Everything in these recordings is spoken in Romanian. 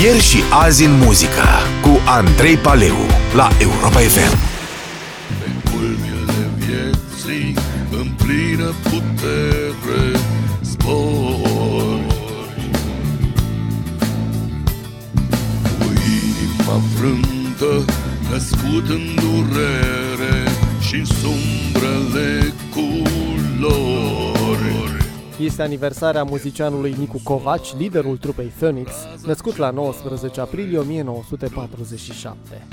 Ieri și azi în muzică cu Andrei Paleu la Europa FM. Pe culmile vieții, în plină putere, zbori. Cu inima frântă, născut în durere și în sumbrele culori. Este aniversarea muzicianului Nicu Covaci, liderul trupei Phoenix, născut la 19 aprilie 1947.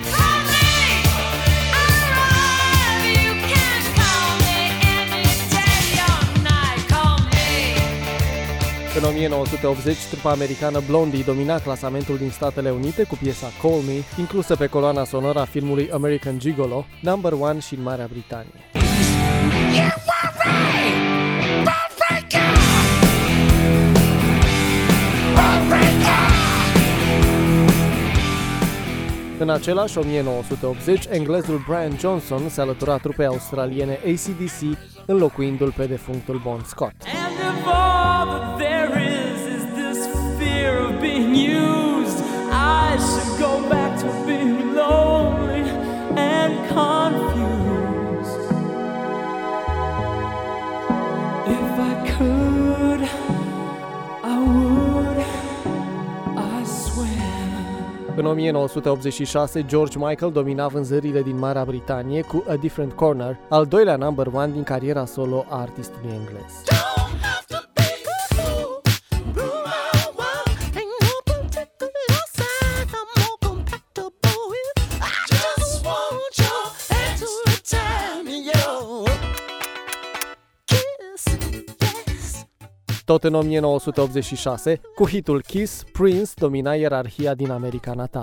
În 1980, trupa americană Blondie domina clasamentul din Statele Unite cu piesa Call Me, inclusă pe coloana sonoră a filmului American Gigolo, number 1 și în Marea Britanie. În același 1980, englezul Brian Johnson se alătura trupei australiene AC/DC, înlocuindu-l pe defunctul Bon Scott. În 1986, George Michael domina vânzările din Marea Britanie cu A Different Corner, al doilea number 1 din cariera solo a artistului englez. Tot în 1986, cu hitul Kiss, Prince domina ierarhia din America natală.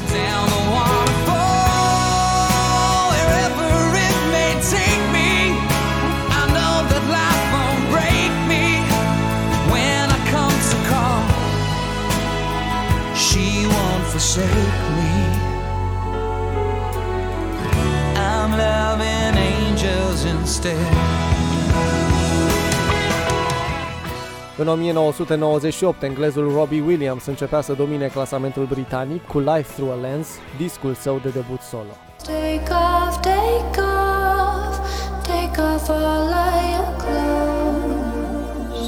În 1998, englezul Robbie Williams începea să domine clasamentul britanic cu Life Through a Lens, discul său de debut solo. Take off, take off, take off all of your clothes.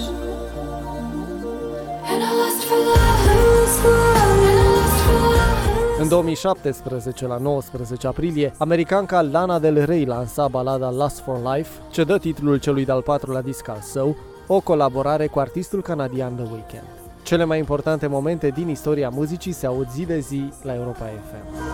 And I lust for love. În 2017, la 19 aprilie, americanca Lana Del Rey lansa balada Lust for Life, ce dă titlul celui de-al patrulea disc al său, o colaborare cu artistul canadian The Weeknd. Cele mai importante momente din istoria muzicii se aud zi de zi la Europa FM.